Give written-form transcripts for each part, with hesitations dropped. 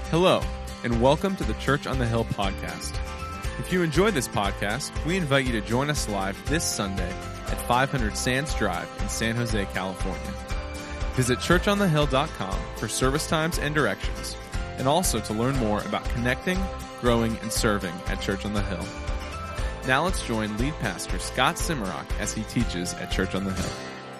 Hello, and welcome to the Church on the Hill podcast. If you enjoy this podcast, we invite you to join us live this Sunday at 500 Sands Drive in San Jose, California. Visit churchonthehill.com for service times and directions, and also to learn more about connecting, growing, and serving at Church on the Hill. Now let's join lead pastor Scott Simmerock as he teaches at Church on the Hill.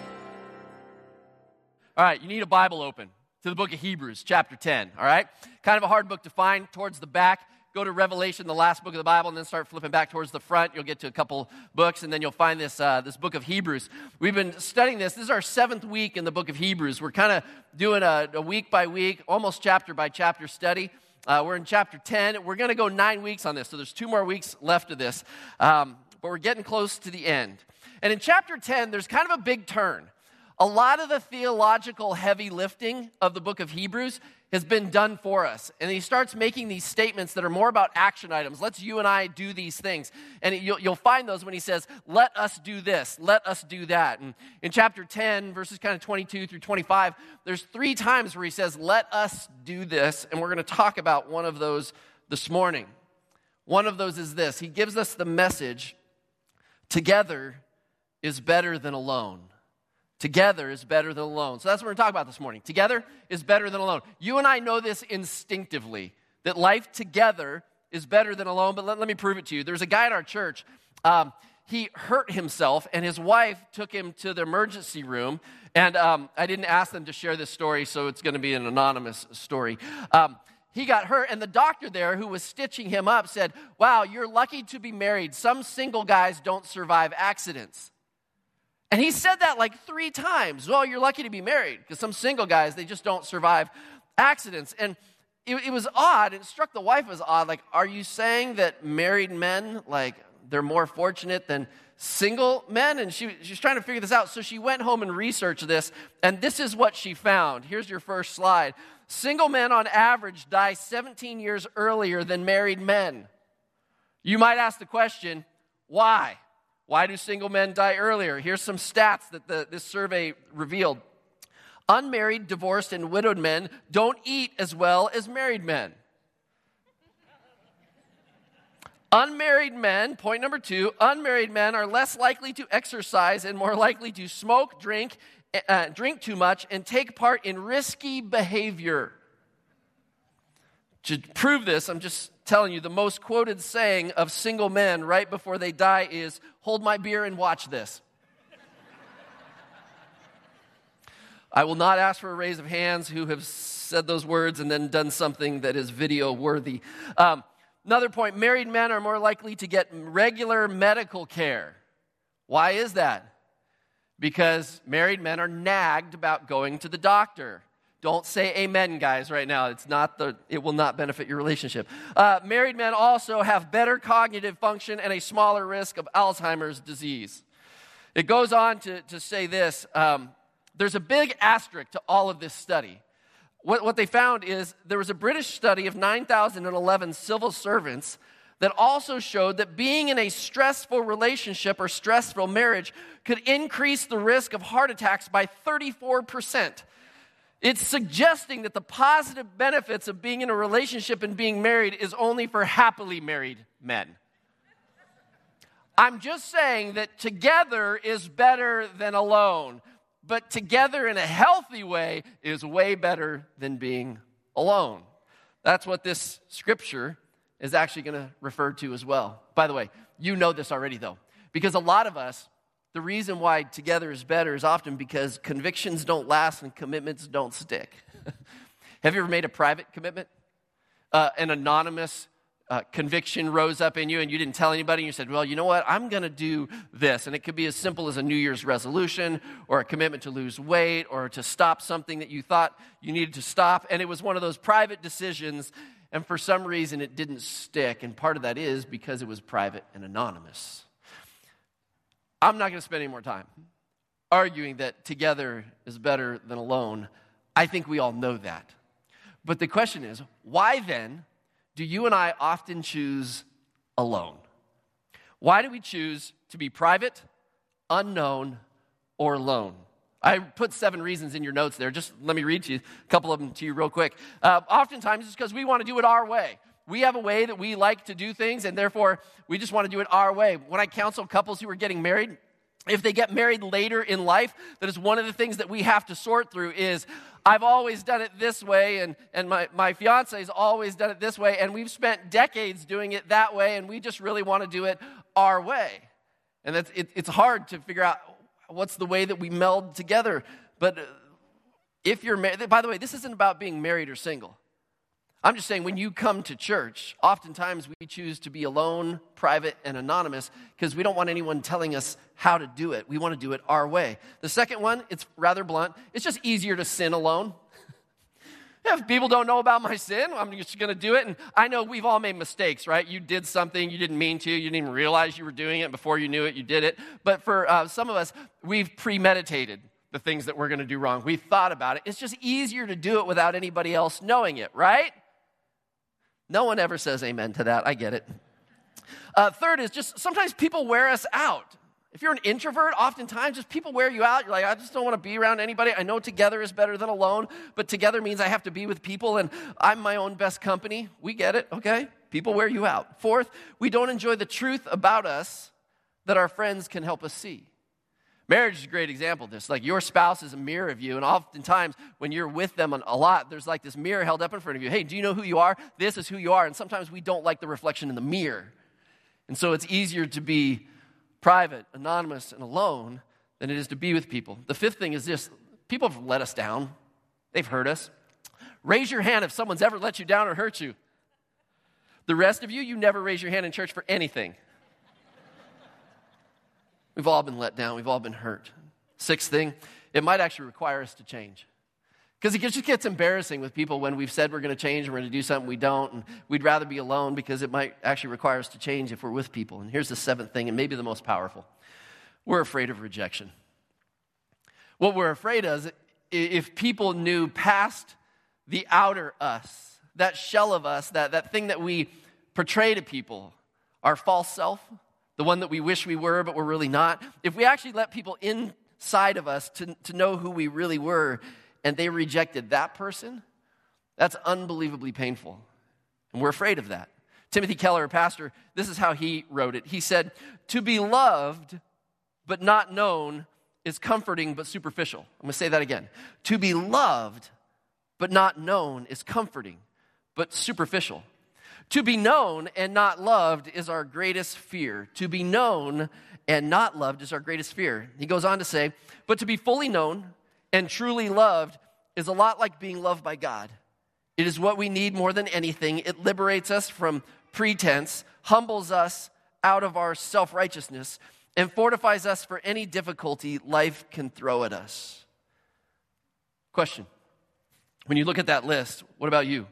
All right, you need a Bible open to the book of Hebrews, chapter 10, all right? Kind of a hard book to find towards the back. Go to Revelation, the last book of the Bible, and then start flipping back towards the front. You'll get to a couple books, and then you'll find this book of Hebrews. We've been studying this. This is our 7th week in the book of Hebrews. We're kind of doing a week-by-week, almost chapter-by-chapter study. We're in chapter 10. We're going to go 9 weeks on this, so there's 2 more weeks left of this. But we're getting close to the end. And in chapter 10, there's kind of a big turn. A lot of the theological heavy lifting of the book of Hebrews has been done for us. And he starts making these statements that are more about action items. Let's you and I do these things. And you'll find those when he says, let us do this, let us do that. And in chapter 10, verses kind of 22 through 25, there's 3 times where he says, let us do this. And we're going to talk about one of those this morning. One of those is this. He gives us the message, together is better than alone. Together is better than alone. So that's what we're going to talk about this morning. Together is better than alone. You and I know this instinctively, that life together is better than alone, but let me prove it to you. There's a guy at our church, he hurt himself, and his wife took him to the emergency room, and I didn't ask them to share this story, so it's going to be an anonymous story. He got hurt, and the doctor there who was stitching him up said, wow, you're lucky to be married. Some single guys don't survive accidents. And he said that like 3 times. Well, you're lucky to be married, because some single guys, they just don't survive accidents. And it was odd, and it struck the wife as odd. Like, are you saying that married men, like, they're more fortunate than single men? And she's trying to figure this out. So she went home and researched this, and this is what she found. Here's your first slide. Single men on average die 17 years earlier than married men. You might ask the question, why? Why do single men die earlier? Here's some stats that this survey revealed. Unmarried, divorced, and widowed men don't eat as well as married men. Unmarried men, point number 2, unmarried men are less likely to exercise and more likely to smoke, drink too much, and take part in risky behavior. To prove this, I'm just telling you, the most quoted saying of single men right before they die is, hold my beer and watch this. I will not ask for a raise of hands who have said those words and then done something that is video worthy. Another point, married men are more likely to get regular medical care. Why is that? Because married men are nagged about going to the doctor. Don't say amen, guys, right now. It will not benefit your relationship. Married men also have better cognitive function and a smaller risk of Alzheimer's disease. It goes on to say this. There's a big asterisk to all of this study. What they found is there was a British study of 9,011 civil servants that also showed that being in a stressful relationship or stressful marriage could increase the risk of heart attacks by 34%. It's suggesting that the positive benefits of being in a relationship and being married is only for happily married men. I'm just saying that together is better than alone, but together in a healthy way is way better than being alone. That's what this scripture is actually going to refer to as well. By the way, you know this already though, because a lot of us, the reason why together is better is often because convictions don't last and commitments don't stick. Have you ever made a private commitment? An anonymous conviction rose up in you and you didn't tell anybody. And you said, well, you know what? I'm going to do this. And it could be as simple as a New Year's resolution or a commitment to lose weight or to stop something that you thought you needed to stop. And it was one of those private decisions. And for some reason, it didn't stick. And part of that is because it was private and anonymous. I'm not going to spend any more time arguing that together is better than alone. I think we all know that. But the question is, why then do you and I often choose alone? Why do we choose to be private, unknown, or alone? I put 7 reasons in your notes there. Just let me read to you a couple of them to you real quick. Oftentimes it's because we want to do it our way. We have a way that we like to do things, and therefore we just want to do it our way. When I counsel couples who are getting married, if they get married later in life, that is one of the things that we have to sort through is, I've always done it this way, and my fiance's always done it this way, and we've spent decades doing it that way, and we just really want to do it our way. And it's hard to figure out what's the way that we meld together. But if you're married, by the way, this isn't about being married or single. I'm just saying when you come to church, oftentimes we choose to be alone, private, and anonymous because we don't want anyone telling us how to do it. We want to do it our way. The second one, it's rather blunt. It's just easier to sin alone. If people don't know about my sin, I'm just going to do it. And I know we've all made mistakes, right? You did something you didn't mean to. You didn't even realize you were doing it. Before you knew it, you did it. But for some of us, we've premeditated the things that we're going to do wrong. We've thought about it. It's just easier to do it without anybody else knowing it, right? No one ever says amen to that. I get it. Third is just sometimes people wear us out. If you're an introvert, oftentimes just people wear you out. You're like, I just don't want to be around anybody. I know together is better than alone, but together means I have to be with people, and I'm my own best company. We get it, okay? People wear you out. Fourth, we don't enjoy the truth about us that our friends can help us see. Marriage is a great example of this. Like your spouse is a mirror of you, and oftentimes when you're with them a lot, there's like this mirror held up in front of you. Hey, do you know who you are? This is who you are. And sometimes we don't like the reflection in the mirror. And so it's easier to be private, anonymous, and alone than it is to be with people. The fifth thing is this. People have let us down. They've hurt us. Raise your hand if someone's ever let you down or hurt you. The rest of you, you never raise your hand in church for anything. We've all been let down. We've all been hurt. Sixth thing, it might actually require us to change. Because it just gets embarrassing with people when we've said we're going to change and we're going to do something we don't, and we'd rather be alone because it might actually require us to change if we're with people. And here's the seventh thing, and maybe the most powerful. We're afraid of rejection. What we're afraid of is if people knew past the outer us, that shell of us, that thing that we portray to people, our false self, the one that we wish we were but we're really not, if we actually let people inside of us to know who we really were, and they rejected that person, that's unbelievably painful. And we're afraid of that. Timothy Keller, a pastor, this is how he wrote it. He said, "To be loved but not known is comforting but superficial." I'm going to say that again. To be loved but not known is comforting but superficial. To be known and not loved is our greatest fear. To be known and not loved is our greatest fear. He goes on to say, but to be fully known and truly loved is a lot like being loved by God. It is what we need more than anything. It liberates us from pretense, humbles us out of our self-righteousness, and fortifies us for any difficulty life can throw at us. Question. When you look at that list, what about you?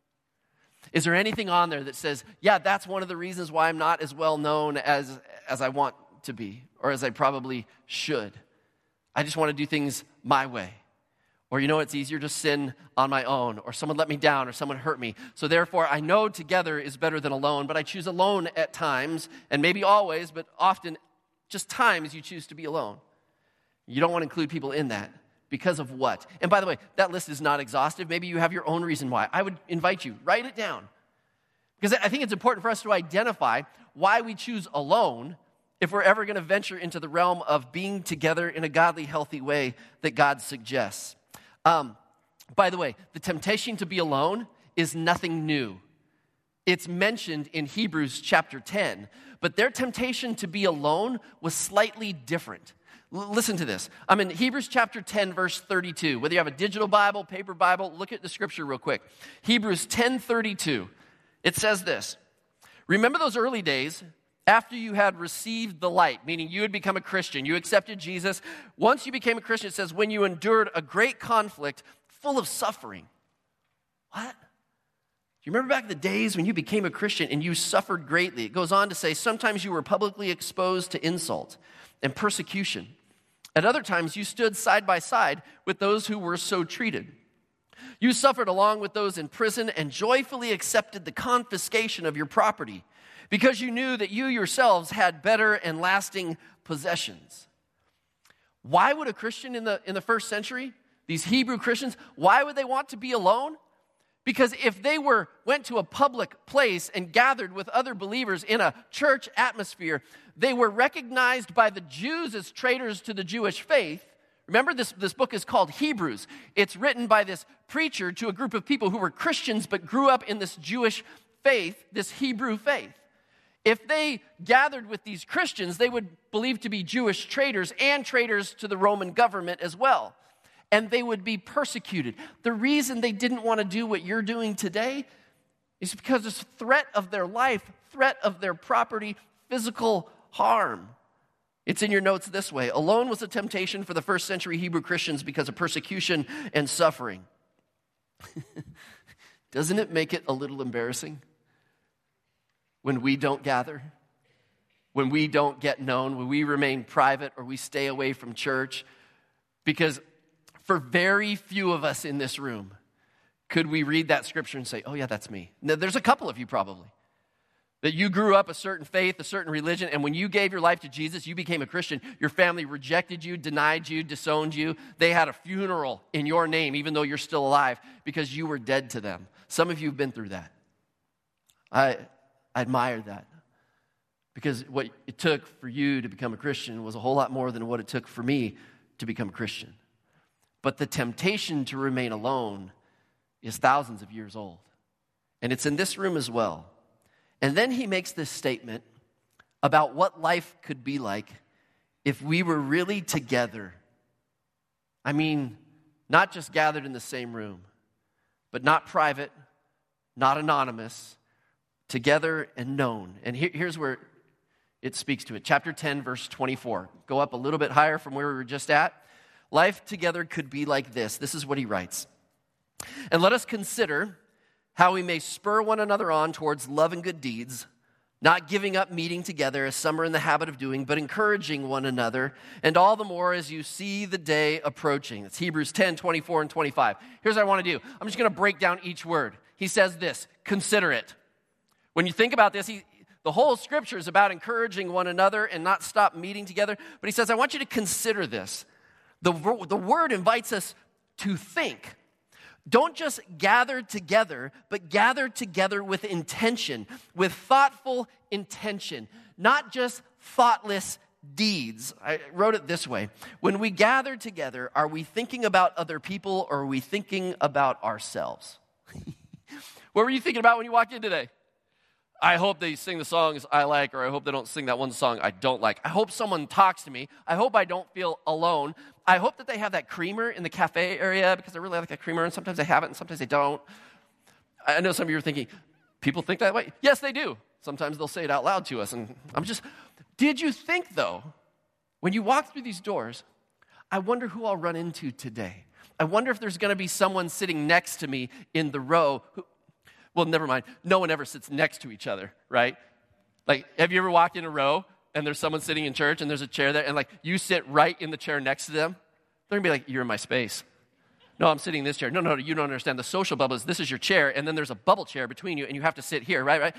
Is there anything on there that says, yeah, that's one of the reasons why I'm not as well known as I want to be, or as I probably should? I just want to do things my way. Or, you know, it's easier to sin on my own, or someone let me down, or someone hurt me. So therefore, I know together is better than alone, but I choose alone at times, and maybe always, but often just times you choose to be alone. You don't want to include people in that. Because of what? And by the way, that list is not exhaustive. Maybe you have your own reason why. I would invite you, write it down. Because I think it's important for us to identify why we choose alone if we're ever going to venture into the realm of being together in a godly, healthy way that God suggests. By the way, the temptation to be alone is nothing new. It's mentioned in Hebrews chapter 10, but their temptation to be alone was slightly different. Listen to this. I'm in Hebrews chapter 10, verse 32. Whether you have a digital Bible, paper Bible, look at the scripture real quick. Hebrews 10:32. It says this. Remember those early days after you had received the light, meaning you had become a Christian, you accepted Jesus. Once you became a Christian, it says, when you endured a great conflict full of suffering. What? Do you remember back in the days when you became a Christian and you suffered greatly? It goes on to say, sometimes you were publicly exposed to insult and persecution. At other times, you stood side by side with those who were so treated. You suffered along with those in prison and joyfully accepted the confiscation of your property because you knew that you yourselves had better and lasting possessions. Why would a Christian in the first century, these Hebrew Christians, why would they want to be alone? Because if they went to a public place and gathered with other believers in a church atmosphere, they were recognized by the Jews as traitors to the Jewish faith. Remember, this book is called Hebrews. It's written by this preacher to a group of people who were Christians but grew up in this Jewish faith, this Hebrew faith. If they gathered with these Christians, they would believe to be Jewish traitors and traitors to the Roman government as well. And they would be persecuted. The reason they didn't want to do what you're doing today is because there's threat of their life, threat of their property, physical harm. It's in your notes this way. Alone was a temptation for the first century Hebrew Christians because of persecution and suffering. Doesn't it make it a little embarrassing when we don't gather, when we don't get known, when we remain private or we stay away from church? Because for very few of us in this room could we read that scripture and say, oh yeah, that's me. Now, there's a couple of you probably, that you grew up a certain faith, a certain religion, and when you gave your life to Jesus, you became a Christian. Your family rejected you, denied you, disowned you. They had a funeral in your name, even though you're still alive, because you were dead to them. Some of you have been through that. I admire that, because what it took for you to become a Christian was a whole lot more than what it took for me to become a Christian. But the temptation to remain alone is thousands of years old. And it's in this room as well. And then he makes this statement about what life could be like if we were really together. I mean, not just gathered in the same room, but not private, not anonymous, together and known. And here's where it speaks to it. Chapter 10, verse 24. Go up a little bit higher from where we were just at. Life together could be like this. This is what he writes. And let us consider how we may spur one another on towards love and good deeds, not giving up meeting together as some are in the habit of doing, but encouraging one another, and all the more as you see the day approaching. It's Hebrews 10, 24 and 25. Here's what I want to do. I'm just going to break down each word. He says this, consider it. When you think about this, the whole scripture is about encouraging one another and not stop meeting together. But he says, I want you to consider this. The word invites us to think. Don't just gather together, but gather together with intention, with thoughtful intention, not just thoughtless deeds. I wrote it this way. When we gather together, are we thinking about other people or are we thinking about ourselves? What were you thinking about when you walked in today? I hope they sing the songs I like, or I hope they don't sing that one song I don't like. I hope someone talks to me. I hope I don't feel alone. I hope that they have that creamer in the cafe area because I really like that creamer, and sometimes they have it and sometimes they don't. I know some of you are thinking, people think that way? Yes, they do. Sometimes they'll say it out loud to us, and did you think, though, when you walk through these doors, I wonder who I'll run into today? I wonder if there's going to be someone sitting next to me in the row who, well, never mind. No one ever sits next to each other, right? Like, have you ever walked in a row and there's someone sitting in church and there's a chair there and like you sit right in the chair next to them? They're going to be like, you're in my space. No, I'm sitting in this chair. No, you don't understand. The social bubble is this is your chair and then there's a bubble chair between you and you have to sit here, right?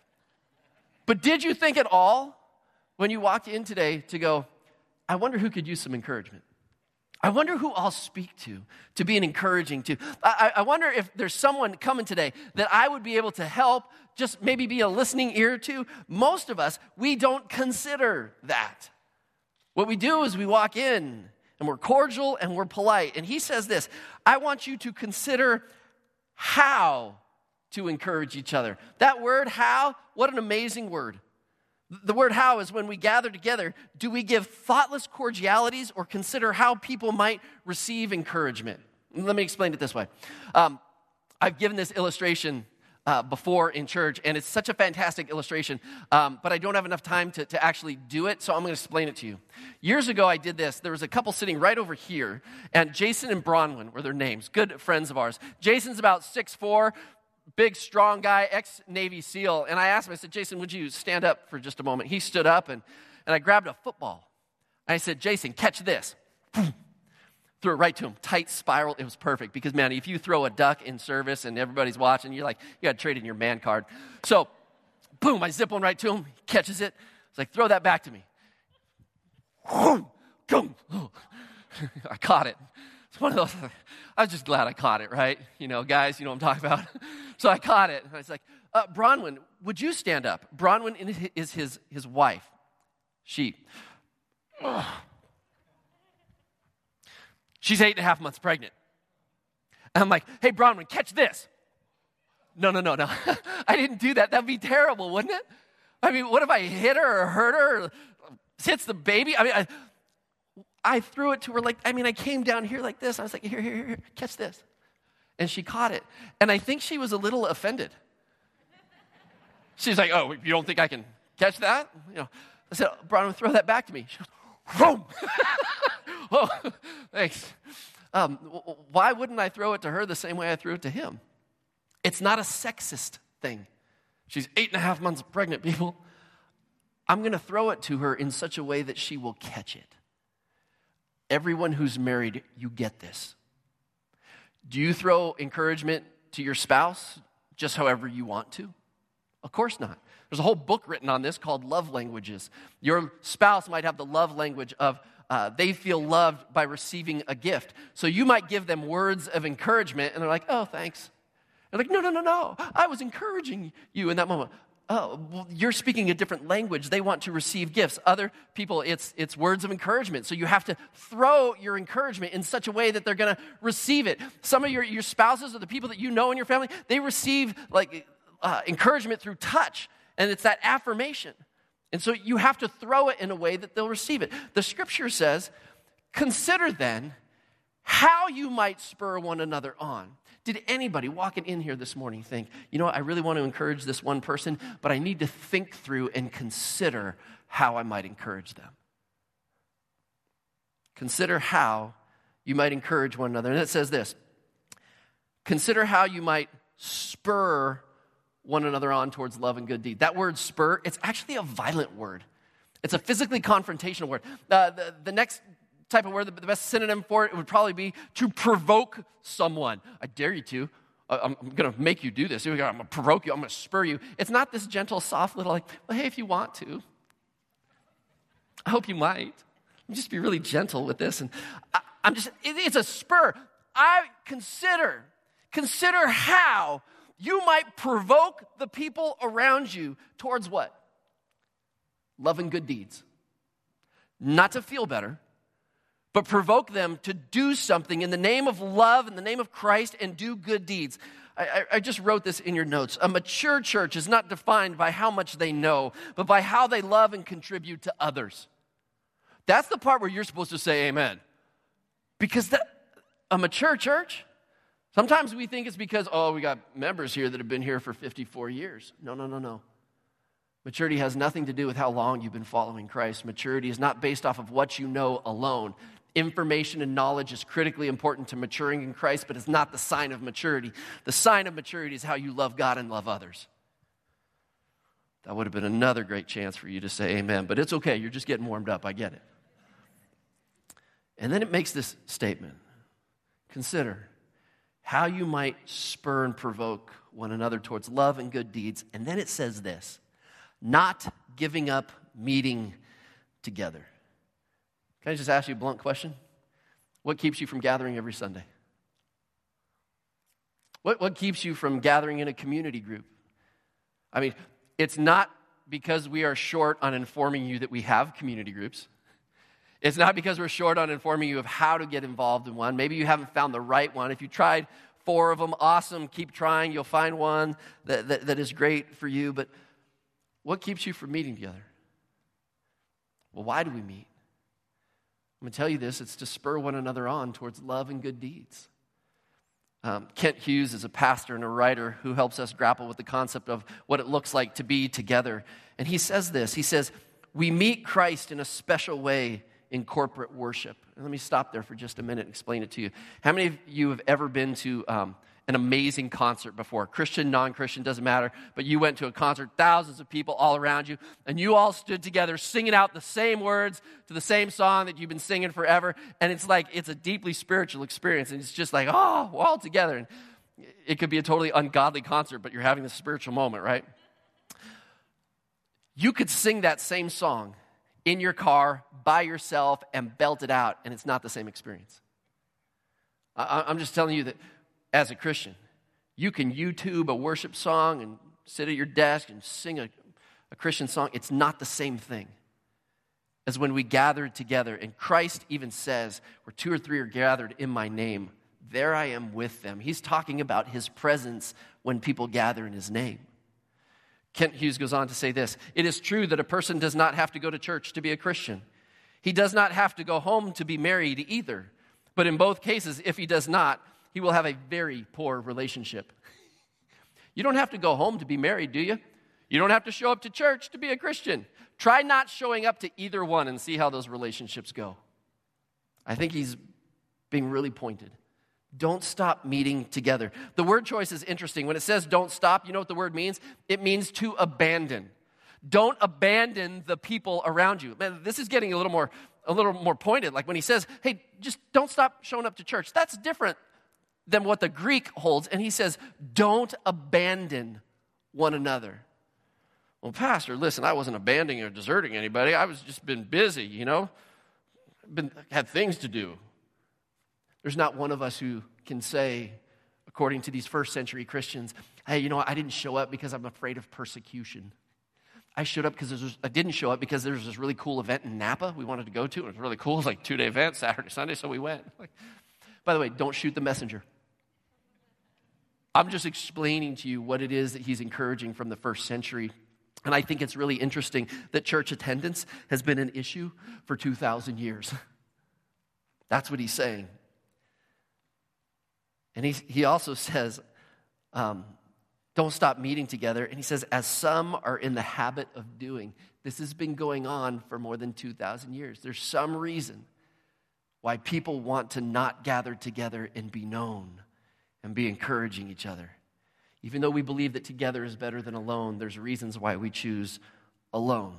But did you think at all when you walked in today to go, I wonder who could use some encouragement? I wonder who I'll speak to be an encouraging to. I wonder if there's someone coming today that I would be able to help, just maybe be a listening ear to. Most of us, we don't consider that. What we do is we walk in and we're cordial and we're polite. And he says this, I want you to consider how to encourage each other. That word, how, what an amazing word. The word how is when we gather together, do we give thoughtless cordialities or consider how people might receive encouragement? Let me explain it this way. I've given this illustration before in church, and it's such a fantastic illustration, but I don't have enough time to actually do it, so I'm going to explain it to you. Years ago, I did this. There was a couple sitting right over here, and Jason and Bronwyn were their names, good friends of ours. Jason's about 6'4", big, strong guy, ex-Navy SEAL. And I asked him, I said, Jason, would you stand up for just a moment? He stood up, and I grabbed a football. And I said, Jason, catch this. Threw it right to him, tight spiral. It was perfect because, man, if you throw a duck in service and everybody's watching, you're like, you got to trade in your man card. So, boom, I zip one right to him. He catches it. It's like, throw that back to me. I caught it. It's one of those, I was just glad I caught it, right? You know, guys, you know what I'm talking about. So I caught it. And I was like, Bronwyn, would you stand up? Bronwyn is his wife. She's 8.5 months pregnant. And I'm like, hey, Bronwyn, catch this. No. I didn't do that. That'd be terrible, wouldn't it? I mean, what if I hit her or hurt her or hits the baby? I mean, I threw it to her I came down here like this. I was like, here, catch this. And she caught it. And I think she was a little offended. She's like, oh, you don't think I can catch that? You know, I said, Bronwyn, throw that back to me. She goes, boom. Oh, thanks. Why wouldn't I throw it to her the same way I threw it to him? It's not a sexist thing. She's 8.5 months pregnant, people. I'm going to throw it to her in such a way that she will catch it. Everyone who's married, you get this. Do you throw encouragement to your spouse just however you want to? Of course not. There's a whole book written on this called Love Languages. Your spouse might have the love language of they feel loved by receiving a gift. So you might give them words of encouragement, and they're like, oh, thanks. They're like, no. I was encouraging you in that moment. Oh, well, you're speaking a different language. They want to receive gifts. Other people, it's words of encouragement. So you have to throw your encouragement in such a way that they're going to receive it. Some of your spouses or the people that you know in your family, they receive encouragement through touch, and it's that affirmation. And so you have to throw it in a way that they'll receive it. The scripture says, consider then how you might spur one another on. Did anybody walking in here this morning think, you know what, I really want to encourage this one person, but I need to think through and consider how I might encourage them? Consider how you might encourage one another. And it says this, consider how you might spur one another on towards love and good deed. That word spur, it's actually a violent word. It's a physically confrontational word. The next type of word, the best synonym for it would probably be to provoke someone. I dare you to. I'm going to make you do this. I'm going to provoke you. I'm going to spur you. It's not this gentle, soft little well, hey, if you want to. I hope you might. Just be really gentle with this. And it's a spur. Consider how you might provoke the people around you towards what? Love and good deeds. Not to feel better, but provoke them to do something in the name of love, in the name of Christ, and do good deeds. I just wrote this in your notes. A mature church is not defined by how much they know, but by how they love and contribute to others. That's the part where you're supposed to say amen. Because a mature church, sometimes we think it's because, we got members here that have been here for 54 years. No. Maturity has nothing to do with how long you've been following Christ. Maturity is not based off of what you know alone. Information and knowledge is critically important to maturing in Christ, but it's not the sign of maturity. The sign of maturity is how you love God and love others. That would have been another great chance for you to say amen, but it's okay. You're just getting warmed up. I get it. And then it makes this statement. Consider how you might spur and provoke one another towards love and good deeds. And then it says this, not giving up meeting together. Can I just ask you a blunt question? What keeps you from gathering every Sunday? What keeps you from gathering in a community group? I mean, it's not because we are short on informing you that we have community groups. It's not because we're short on informing you of how to get involved in one. Maybe you haven't found the right one. If you tried 4 of them, awesome, keep trying. You'll find one that is great for you. But what keeps you from meeting together? Well, why do we meet? I'm going to tell you this. It's to spur one another on towards love and good deeds. Kent Hughes is a pastor and a writer who helps us grapple with the concept of what it looks like to be together. And he says this. He says, we meet Christ in a special way in corporate worship. And let me stop there for just a minute and explain it to you. How many of you have ever been to an amazing concert before? Christian, non-Christian, doesn't matter. But you went to a concert, thousands of people all around you, and you all stood together singing out the same words to the same song that you've been singing forever. And it's like, it's a deeply spiritual experience. And it's just like, we're all together. And it could be a totally ungodly concert, but you're having this spiritual moment, right? You could sing that same song in your car, by yourself, and belt it out, and it's not the same experience. I'm just telling you that as a Christian, you can YouTube a worship song and sit at your desk and sing a Christian song. It's not the same thing as when we gather together. And Christ even says, where 2 or 3 are gathered in my name, there I am with them. He's talking about his presence when people gather in his name. Kent Hughes goes on to say this: it is true that a person does not have to go to church to be a Christian. He does not have to go home to be married either. But in both cases, if he does not, he will have a very poor relationship. You don't have to go home to be married, do you? You don't have to show up to church to be a Christian. Try not showing up to either one and see how those relationships go. I think he's being really pointed. Don't stop meeting together. The word choice is interesting. When it says don't stop, you know what the word means? It means to abandon. Don't abandon the people around you. Man, this is getting a little more pointed. Like when he says, hey, just don't stop showing up to church. That's different than what the Greek holds. And he says, don't abandon one another. Well, Pastor, listen, I wasn't abandoning or deserting anybody. I was just been busy, you know. Had things to do. There's not one of us who can say, according to these first century Christians, hey, you know, I didn't show up because I'm afraid of persecution. I didn't show up because there was this really cool event in Napa we wanted to go to. It was really cool. It was like a 2-day event, Saturday, Sunday, so we went. By the way, don't shoot the messenger. I'm just explaining to you what it is that he's encouraging from the first century. And I think it's really interesting that church attendance has been an issue for 2,000 years. That's what he's saying. And he also says, don't stop meeting together. And he says, as some are in the habit of doing. This has been going on for more than 2,000 years. There's some reason why people want to not gather together and be known and be encouraging each other. Even though we believe that together is better than alone, there's reasons why we choose alone.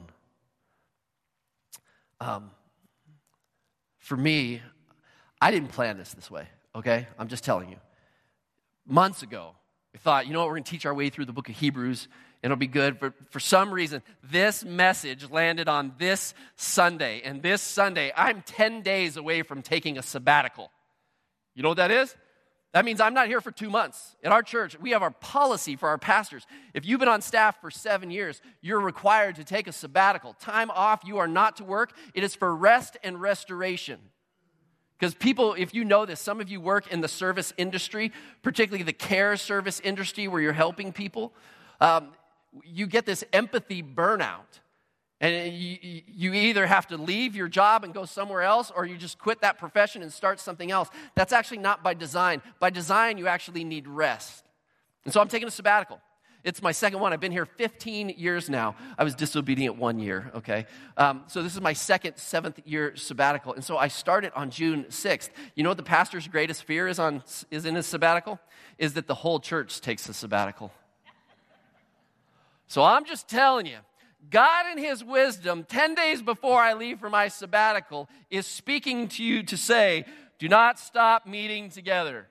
For me, I didn't plan this way, okay? I'm just telling you. Months ago, we thought, you know what, we're going to teach our way through the book of Hebrews, and it'll be good. For some reason, this message landed on this Sunday. And this Sunday, I'm 10 days away from taking a sabbatical. You know what that is? That means I'm not here for 2 months. At our church, we have our policy for our pastors. If you've been on staff for 7 years, you're required to take a sabbatical. Time off, you are not to work. It is for rest and restoration. Because people, if you know this, some of you work in the service industry, particularly the care service industry where you're helping people. You get this empathy burnout. And you either have to leave your job and go somewhere else, or you just quit that profession and start something else. That's actually not by design. By design, you actually need rest. And so I'm taking a sabbatical. It's my second one. I've been here 15 years now. I was disobedient 1 year, okay? So this is my second, 7th year sabbatical. And so I started on June 6th. You know what the pastor's greatest fear is in his sabbatical? Is that the whole church takes a sabbatical. So I'm just telling you, God in his wisdom, 10 days before I leave for my sabbatical, is speaking to you to say, do not stop meeting together.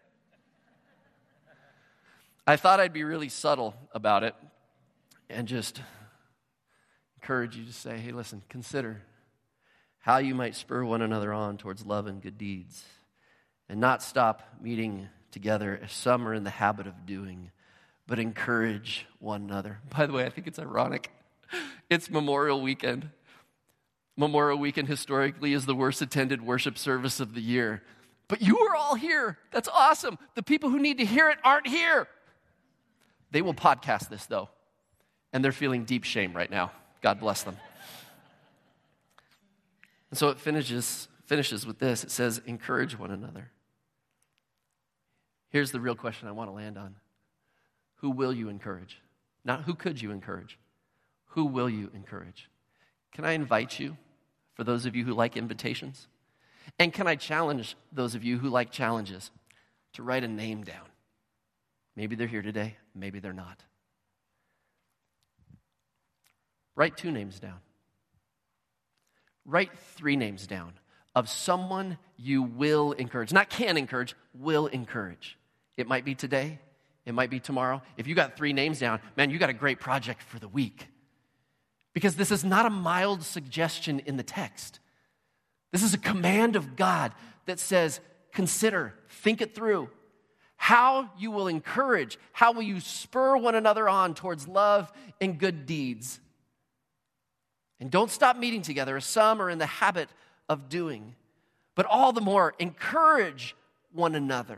I thought I'd be really subtle about it and just encourage you to say, hey, listen, consider how you might spur one another on towards love and good deeds and not stop meeting together as some are in the habit of doing, but encourage one another. By the way, I think it's ironic. It's Memorial Weekend. Memorial Weekend historically is the worst attended worship service of the year. But you are all here. That's awesome. The people who need to hear it aren't here. They will podcast this, though. And they're feeling deep shame right now. God bless them. And so it finishes with this. It says, encourage one another. Here's the real question I want to land on. Who will you encourage? Not who could you encourage. Who will you encourage? Can I invite you, for those of you who like invitations? And can I challenge those of you who like challenges to write a name down? Maybe they're here today, maybe they're not. Write 2 names down. Write 3 names down of someone you will encourage. Not can encourage, will encourage. It might be today, it might be tomorrow. If you got 3 names down, man, you got a great project for the week. Because this is not a mild suggestion in the text. This is a command of God that says, consider, think it through. How you will encourage, how will you spur one another on towards love and good deeds. And don't stop meeting together as some are in the habit of doing. But all the more, encourage one another.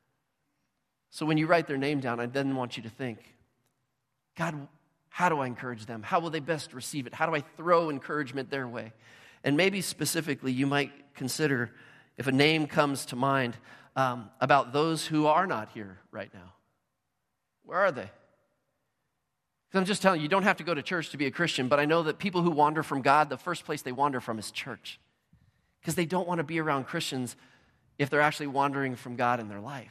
So when you write their name down, I then want you to think, God, how do I encourage them? How will they best receive it? How do I throw encouragement their way? And maybe specifically you might consider, if a name comes to mind, about those who are not here right now. Where are they? Because I'm just telling you, you don't have to go to church to be a Christian, but I know that people who wander from God, the first place they wander from is church. Because they don't want to be around Christians if they're actually wandering from God in their life.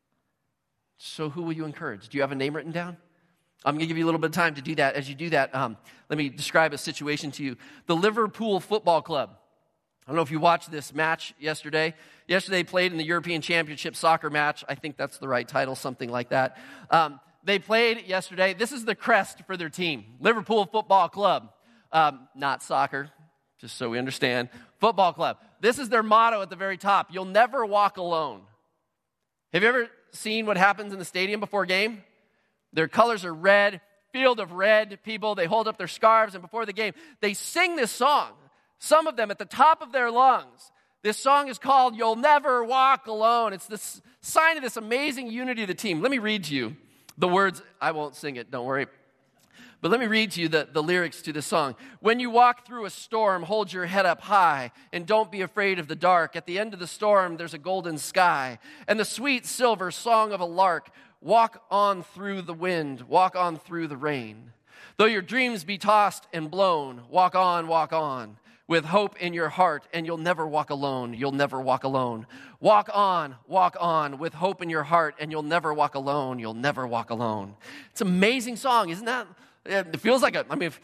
So who will you encourage? Do you have a name written down? I'm going to give you a little bit of time to do that. As you do that, let me describe a situation to you. The Liverpool Football Club. I don't know if you watched this match yesterday. Yesterday they played in the European Championship soccer match. I think that's the right title, something like that. They played yesterday. This is the crest for their team. Liverpool Football Club. Not soccer, just so we understand. Football Club. This is their motto at the very top. You'll never walk alone. Have you ever seen what happens in the stadium before a game? Their colors are red, field of red people. They hold up their scarves, and before the game, they sing this song. Some of them at the top of their lungs. This song is called You'll Never Walk Alone. It's this sign of this amazing unity of the team. Let me read to you the words. I won't sing it, don't worry. But let me read to you the lyrics to this song. When you walk through a storm, hold your head up high and don't be afraid of the dark. At the end of the storm, there's a golden sky and the sweet silver song of a lark. Walk on through the wind, walk on through the rain. Though your dreams be tossed and blown, walk on, with hope in your heart, and you'll never walk alone, you'll never walk alone. Walk on, with hope in your heart, and you'll never walk alone, you'll never walk alone. It's an amazing song, isn't that? It feels like if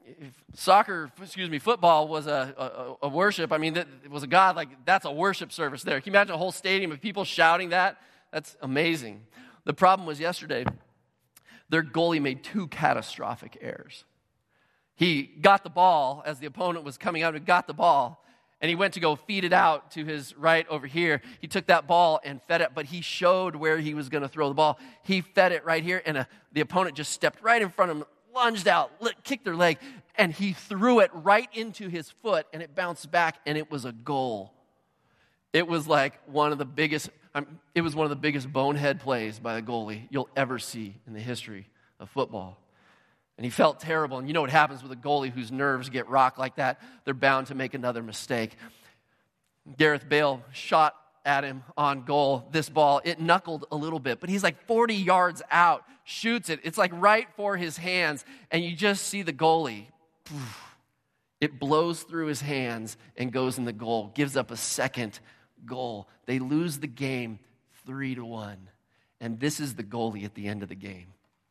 football was a worship, it was a God, that's a worship service there. Can you imagine a whole stadium of people shouting that? That's amazing. The problem was yesterday, their goalie made 2 catastrophic errors. He got the ball as the opponent was coming out, he got the ball, and he went to go feed it out to his right over here. He took that ball and fed it, but he showed where he was going to throw the ball. He fed it right here, and the opponent just stepped right in front of him, lunged out, kicked their leg, and he threw it right into his foot, and it bounced back, and it was a goal. It was one of the biggest bonehead plays by a goalie you'll ever see in the history of football. And he felt terrible. And you know what happens with a goalie whose nerves get rocked like that? They're bound to make another mistake. Gareth Bale shot at him on goal. This ball, it knuckled a little bit, but he's 40 yards out, shoots it. It's right for his hands, and you just see the goalie. It blows through his hands and goes in the goal, gives up a second goal. They lose the game 3-1. And this is the goalie at the end of the game.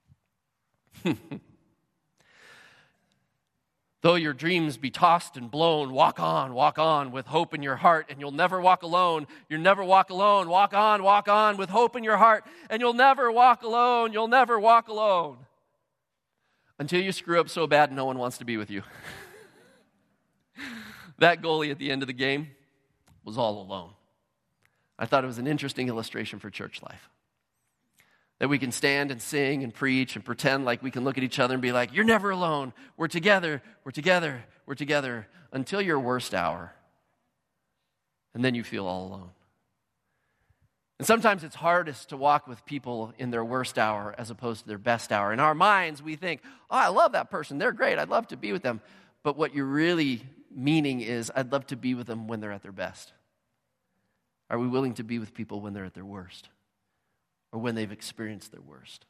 Though your dreams be tossed and blown, walk on with hope in your heart, and you'll never walk alone. You'll never walk alone. Walk on with hope in your heart, and you'll never walk alone. You'll never walk alone. Until you screw up so bad no one wants to be with you. That goalie at the end of the game was all alone. I thought it was an interesting illustration for church life. That we can stand and sing and preach and pretend like we can look at each other and be like, you're never alone. We're together, until your worst hour. And then you feel all alone. And sometimes it's hardest to walk with people in their worst hour as opposed to their best hour. In our minds, we think, I love that person. They're great. I'd love to be with them. But what you're really meaning is, I'd love to be with them when they're at their best. Are we willing to be with people when they're at their worst? Or when they've experienced their worst?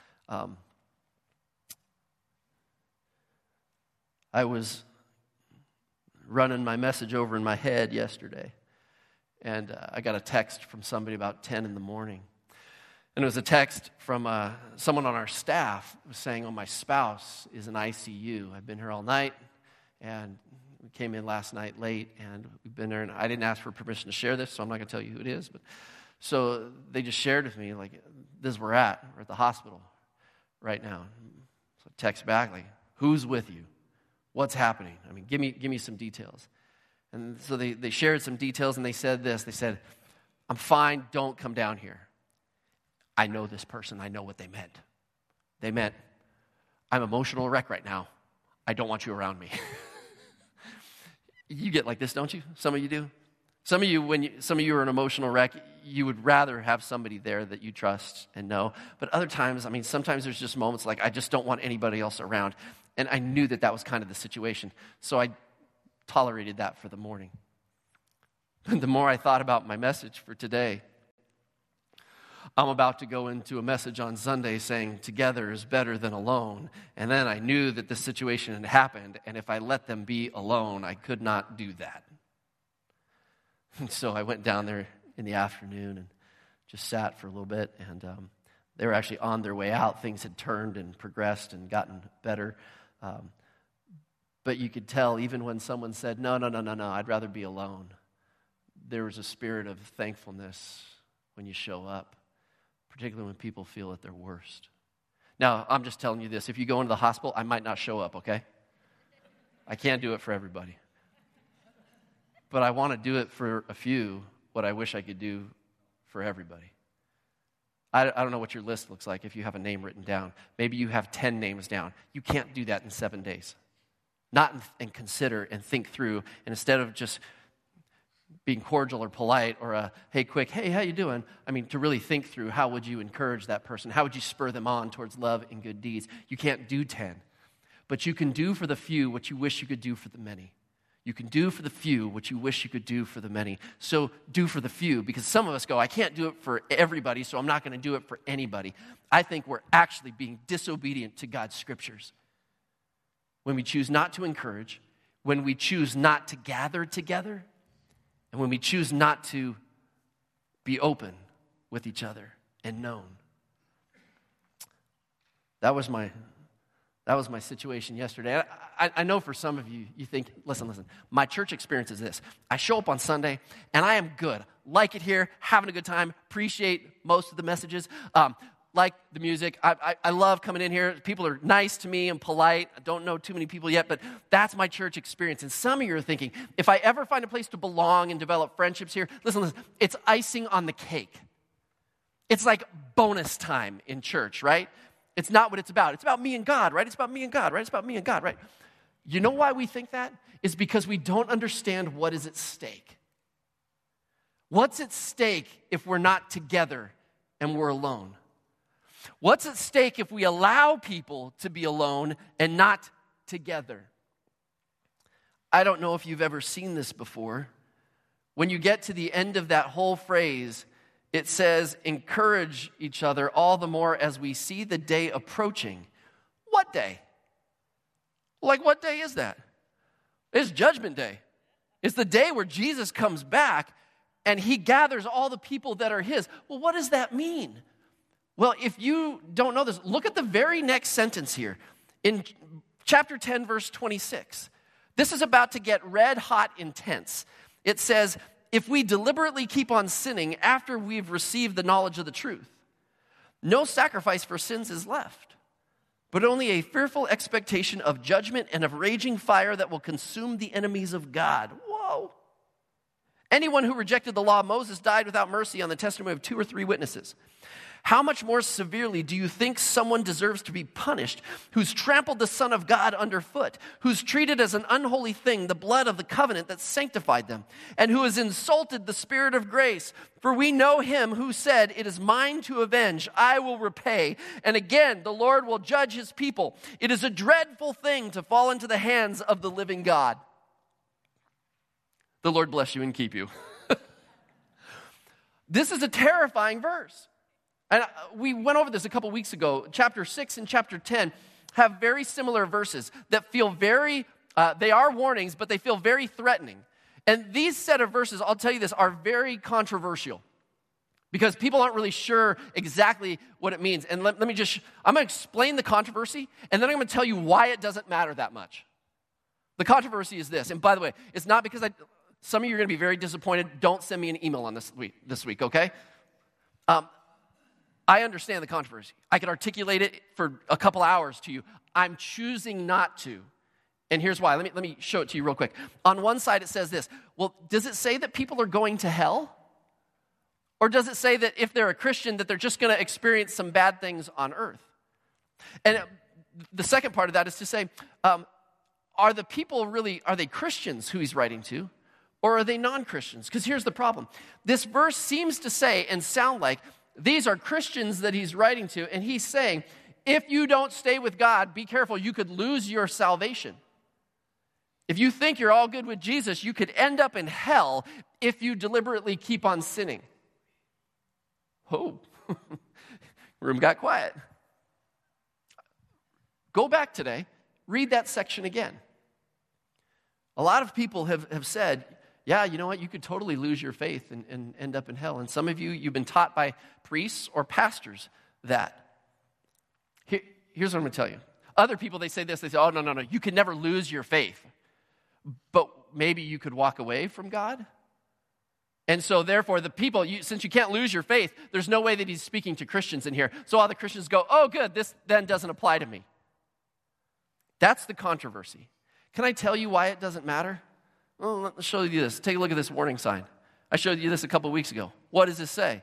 I was running my message over in my head yesterday, and I got a text from somebody about 10 in the morning. And it was a text from someone on our staff saying, my spouse is in ICU. I've been here all night, and we came in last night late, and we've been there, and I didn't ask for permission to share this, so I'm not going to tell you who it is, but so they just shared with me, this is where we're at the hospital right now. So I text back, who's with you? What's happening? I mean, give me some details. And so they shared some details, and they said this. They said, I'm fine, don't come down here. I know this person. I know what they meant. They meant, I'm emotional wreck right now. I don't want you around me. You get like this, don't you? Some of you do. Some of you are an emotional wreck. You would rather have somebody there that you trust and know. But other times, I mean, sometimes there's just moments like, I just don't want anybody else around. And I knew that was kind of the situation. So I tolerated that for the morning. The more I thought about my message for today, I'm about to go into a message on Sunday saying together is better than alone. And then I knew that this situation had happened, and if I let them be alone, I could not do that. And so I went down there in the afternoon and just sat for a little bit, and they were actually on their way out. Things had turned and progressed and gotten better. But you could tell, even when someone said, no, I'd rather be alone, there was a spirit of thankfulness when you show up, particularly when people feel at their worst. Now, I'm just telling you this. If you go into the hospital, I might not show up, okay? I can't do it for everybody. But I want to do it for a few, what I wish I could do for everybody. I don't know what your list looks like if you have a name written down. Maybe you have 10 names down. You can't do that in 7 days. Not and consider and think through, and instead of just being cordial or polite or a, hey, quick, hey, how you doing? I mean, to really think through how would you encourage that person? How would you spur them on towards love and good deeds? You can't do 10. But you can do for the few what you wish you could do for the many. You can do for the few what you wish you could do for the many. So do for the few, because some of us go, I can't do it for everybody, so I'm not going to do it for anybody. I think we're actually being disobedient to God's scriptures when we choose not to encourage, when we choose not to gather together, and when we choose not to be open with each other and known. That was my situation yesterday. I know for some of you, you think, listen, my church experience is this. I show up on Sunday, and I am good. Like it here, having a good time, appreciate most of the messages, like the music. I love coming in here. People are nice to me and polite. I don't know too many people yet, but that's my church experience. And some of you are thinking, if I ever find a place to belong and develop friendships here, listen, it's icing on the cake. It's like bonus time in church, right? It's not what it's about. It's about me and God, right? It's about me and God, right? It's about me and God, right? You know why we think that? It's because we don't understand what is at stake. What's at stake if we're not together and we're alone? What's at stake if we allow people to be alone and not together? I don't know if you've ever seen this before. When you get to the end of that whole phrase, it says, encourage each other all the more as we see the day approaching. What day? Like, what day is that? It's Judgment Day. It's the day where Jesus comes back and he gathers all the people that are his. Well, what does that mean? Well, if you don't know this, look at the very next sentence here. In chapter 10, verse 26. This is about to get red hot intense. It says, if we deliberately keep on sinning after we've received the knowledge of the truth, no sacrifice for sins is left, but only a fearful expectation of judgment and of raging fire that will consume the enemies of God. Whoa. Anyone who rejected the law of Moses died without mercy on the testimony of 2 or 3 witnesses. How much more severely do you think someone deserves to be punished who's trampled the Son of God underfoot, who's treated as an unholy thing the blood of the covenant that sanctified them, and who has insulted the Spirit of grace? For we know him who said, it is mine to avenge, I will repay. And again, the Lord will judge his people. It is a dreadful thing to fall into the hands of the living God. The Lord bless you and keep you. This is a terrifying verse. And we went over this a couple weeks ago. Chapter 6 and chapter 10 have very similar verses that feel very, they are warnings, but they feel very threatening. And these set of verses, I'll tell you this, are very controversial because people aren't really sure exactly what it means. And let me just, I'm going to explain the controversy, and then I'm going to tell you why it doesn't matter that much. The controversy is this, and by the way, it's not because some of you are going to be very disappointed. Don't send me an email on this week, okay? I understand the controversy. I could articulate it for a couple hours to you. I'm choosing not to And here's why. Let me show it to you real quick. On one side, it says this. Well, does it say that people are going to hell? Or does it say that if they're a Christian, that they're just going to experience some bad things on earth? And the second part of that is to say, are the people really, are they Christians who he's writing to? Or are they non-Christians? Because here's the problem. This verse seems to say and sound like these are Christians that he's writing to, and he's saying, if you don't stay with God, be careful, you could lose your salvation. If you think you're all good with Jesus, you could end up in hell if you deliberately keep on sinning. Oh, room got quiet. Go back today, read that section again. A lot of people have said, yeah, you know what, you could totally lose your faith and end up in hell. And some of you, you've been taught by priests or pastors that. Here's what I'm going to tell you. Other people, they say this, they say, oh, no, you can never lose your faith. But maybe you could walk away from God? And so therefore, the people, since you can't lose your faith, there's no way that he's speaking to Christians in here. So all the Christians go, oh, good, this then doesn't apply to me. That's the controversy. Can I tell you why it doesn't matter? Well, let me show you this. Take a look at this warning sign. I showed you this a couple weeks ago. What does this say?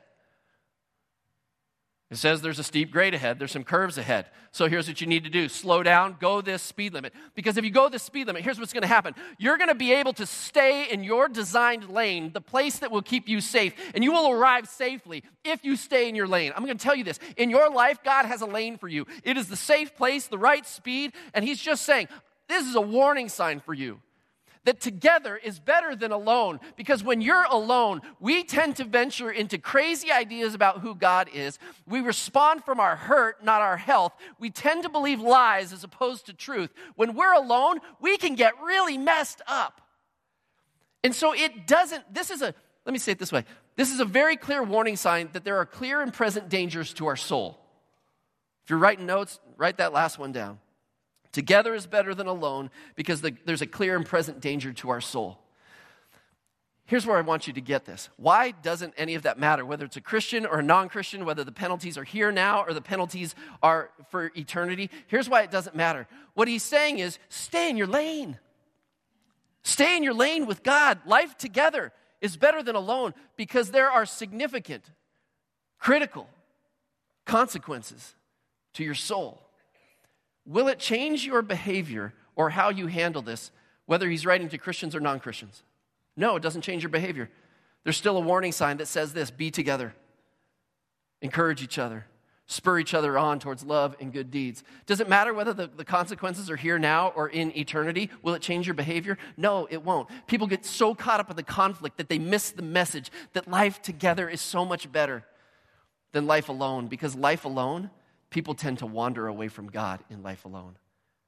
It says there's a steep grade ahead. There's some curves ahead. So here's what you need to do. Slow down. Go this speed limit. Because if you go this speed limit, here's what's going to happen. You're going to be able to stay in your designed lane, the place that will keep you safe, and you will arrive safely if you stay in your lane. I'm going to tell you this. In your life, God has a lane for you. It is the safe place, the right speed, and he's just saying, this is a warning sign for you. That together is better than alone. Because when you're alone, we tend to venture into crazy ideas about who God is. We respond from our hurt, not our health. We tend to believe lies as opposed to truth. When we're alone, we can get really messed up. And so let me say it this way. This is a very clear warning sign that there are clear and present dangers to our soul. If you're writing notes, write that last one down. Together is better than alone because there's a clear and present danger to our soul. Here's where I want you to get this. Why doesn't any of that matter, whether it's a Christian or a non-Christian, whether the penalties are here now or the penalties are for eternity? Here's why it doesn't matter. What he's saying is, stay in your lane. Stay in your lane with God. Life together is better than alone because there are significant, critical consequences to your soul. Will it change your behavior or how you handle this, whether he's writing to Christians or non-Christians? No, it doesn't change your behavior. There's still a warning sign that says this: be together, encourage each other, spur each other on towards love and good deeds. Does it matter whether the consequences are here now or in eternity? Will it change your behavior? No, it won't. People get so caught up in the conflict that they miss the message that life together is so much better than life alone, because life alone, people tend to wander away from God in life alone.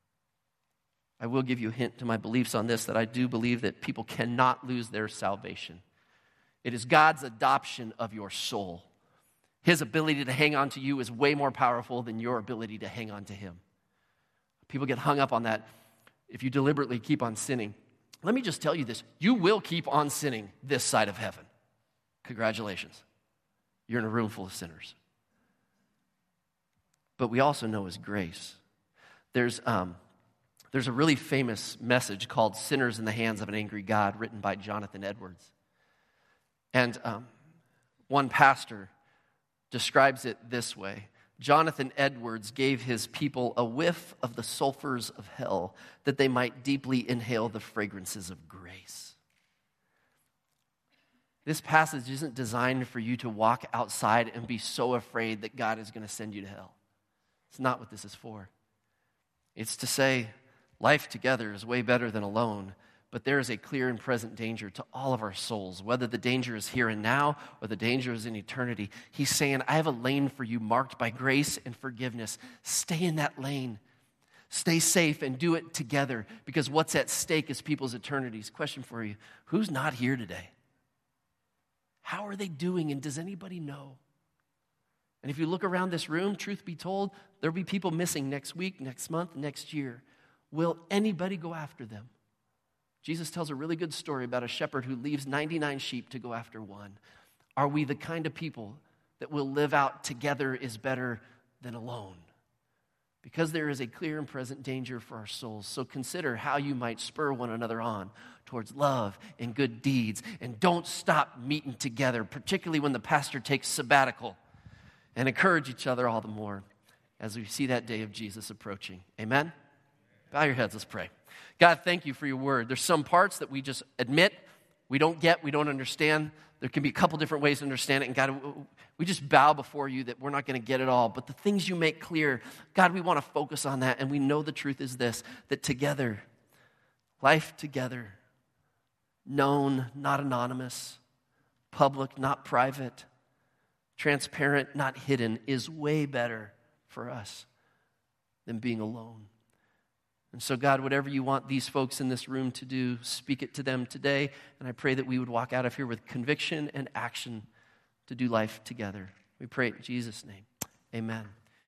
I will give you a hint to my beliefs on this, that I do believe that people cannot lose their salvation. It is God's adoption of your soul. His ability to hang on to you is way more powerful than your ability to hang on to him. People get hung up on that if you deliberately keep on sinning. Let me just tell you this. You will keep on sinning this side of heaven. Congratulations. You're in a room full of sinners. But we also know his grace. There's a really famous message called Sinners in the Hands of an Angry God, written by Jonathan Edwards. And one pastor describes it this way. Jonathan Edwards gave his people a whiff of the sulfurs of hell that they might deeply inhale the fragrances of grace. This passage isn't designed for you to walk outside and be so afraid that God is going to send you to hell. It's not what this is for. It's to say life together is way better than alone, but there is a clear and present danger to all of our souls, whether the danger is here and now or the danger is in eternity. He's saying, I have a lane for you marked by grace and forgiveness. Stay in that lane. Stay safe and do it together, because what's at stake is people's eternities. Question for you, who's not here today? How are they doing, and does anybody know? And if you look around this room, truth be told, there'll be people missing next week, next month, next year. Will anybody go after them? Jesus tells a really good story about a shepherd who leaves 99 sheep to go after one. Are we the kind of people that will live out together is better than alone? because there is a clear and present danger for our souls. So consider how you might spur one another on towards love and good deeds. And don't stop meeting together, particularly when the pastor takes sabbatical. And encourage each other all the more as we see that day of Jesus approaching. Amen? Bow your heads, let's pray. God, thank you for your word. There's some parts that we just admit we don't get, we don't understand. There can be a couple different ways to understand it. And God, we just bow before you that we're not going to get it all. But the things you make clear, God, we want to focus on that. And we know the truth is this, that together, life together, known, not anonymous, public, not private, transparent, not hidden, is way better for us than being alone. And so, God, whatever you want these folks in this room to do, speak it to them today. And I pray that we would walk out of here with conviction and action to do life together. We pray it in Jesus' name. Amen.